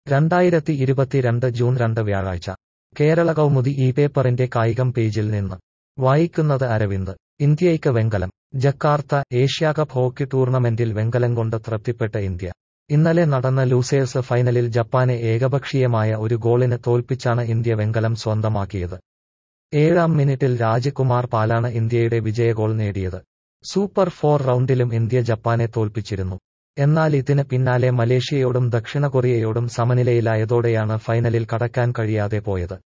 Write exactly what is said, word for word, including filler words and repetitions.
രണ്ടായിരത്തി ഇരുപത്തിരണ്ട് ജൂൺ രണ്ട് വ്യാഴാഴ്ച കേരള കൗമുദി ഈ പേപ്പറിന്റെ കായികം പേജിൽ നിന്ന് വായിക്കുന്നത് അരവിന്ദ്. ഇന്ത്യയ്ക്ക് വെങ്കലം. ജക്കാർത്ത. ഏഷ്യാകപ്പ് ഹോക്കി ടൂർണമെന്റിൽ വെങ്കലം കൊണ്ട് തൃപ്തിപ്പെട്ട ഇന്ത്യ. ഇന്നലെ നടന്ന ലൂസേഴ്സ് ഫൈനലിൽ ജപ്പാനെ ഏകപക്ഷീയമായ ഒരു ഗോളിന് തോൽപ്പിച്ചാണ് ഇന്ത്യ വെങ്കലം സ്വന്തമാക്കിയത്. ഏഴാം മിനിറ്റിൽ രാജ്കുമാർ പാലാണ് ഇന്ത്യയുടെ വിജയഗോൾ നേടിയത്. സൂപ്പർ ഫോർ റൗണ്ടിലും ഇന്ത്യ ജപ്പാനെ തോൽപ്പിച്ചിരുന്നു. എന്നാൽ ഇതിന് പിന്നാലെ മലേഷ്യയോടും ദക്ഷിണ കൊറിയയോടും സമനിലയിലായതോടെയാണ് ഫൈനലിൽ കടക്കാൻ കഴിയാതെ പോയത്.